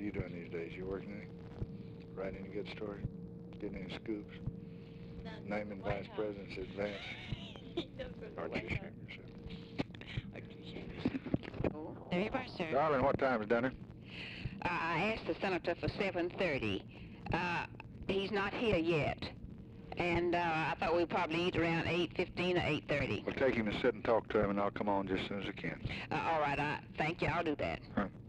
are you doing these days? You working any? Writing any good stories? Getting any scoops? Naming vice presidents advance? Aren't you ashamed of yourself? There you are, sir. Darling, what time is dinner? I asked the senator for 7:30. He's not here yet. And I thought we'd probably eat around 8:15 or 8:30. Well, take him to sit and talk to him, and I'll come on just as soon as I can. All right, thank you. I'll do that. Huh.